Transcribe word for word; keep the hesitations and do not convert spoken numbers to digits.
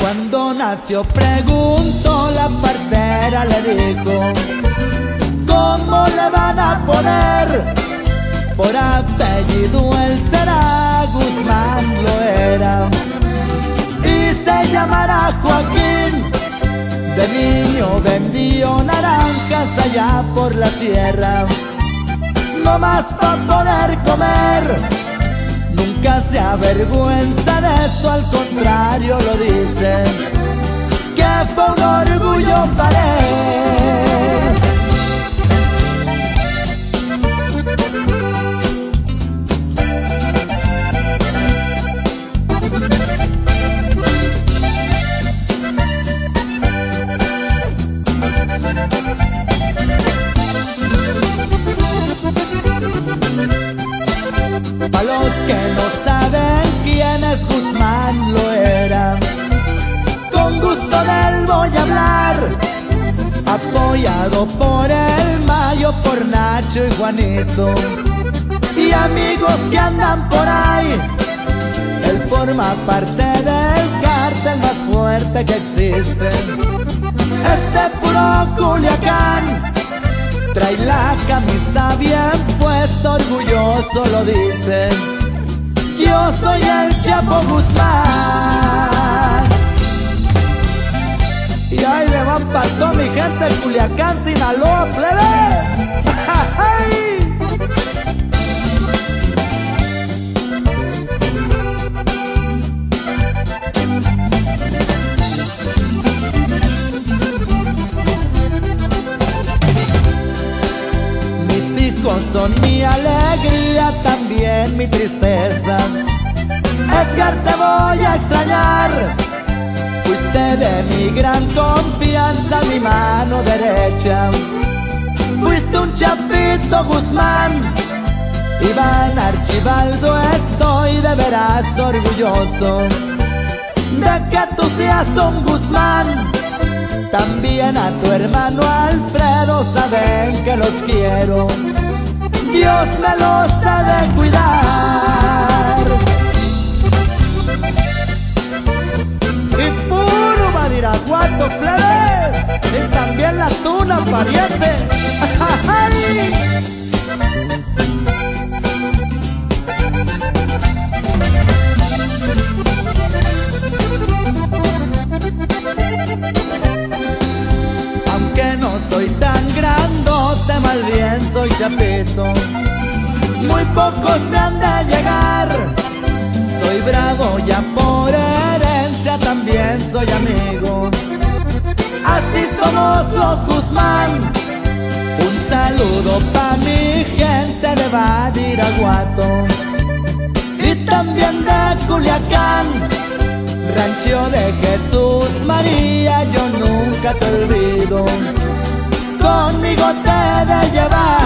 Cuando nació preguntó, la partera le dijo: ¿cómo le van a poner? Por apellido él será, Guzmán lo era. Y se llamará Joaquín. De niño vendió naranjas allá por la sierra, no más pa' poder comer. Nunca se avergüenza de eso, al contrario lo dice, que fue un orgullo para él. Pa' los que no saben quién es Guzmán lo era, con gusto de él voy a hablar. Apoyado por el Mayo, por Nacho y Juanito, y amigos que andan por ahí. Él forma parte del cártel más fuerte que existe, este puro Culiacán. Trae la camisa bien puesta, orgulloso lo dice: yo soy el Chapo Guzmán. Y ahí le van pa' toda mi gente de Culiacán, Sinaloa, plebe. Son mi alegría, también mi tristeza. Edgar, te voy a extrañar. Fuiste de mi gran confianza, mi mano derecha. Fuiste un Chapito Guzmán. Iván Archibaldo, estoy de veras orgulloso de que tú seas un Guzmán. También a tu hermano Alfredo, saben que los quiero, Dios me los ha de cuidar. Y puro Badiraguato, plebes, y también la tuna, pariente. Aunque no soy tan grandote, más bien soy Chapito, muy pocos me han de llegar. Soy bravo ya por herencia, también soy amigo, así somos los Guzmán. Un saludo pa' mi gente de Badiraguato y también de Culiacán, rancho de Jesús María. Yo nunca te olvido, conmigo te he de llevar.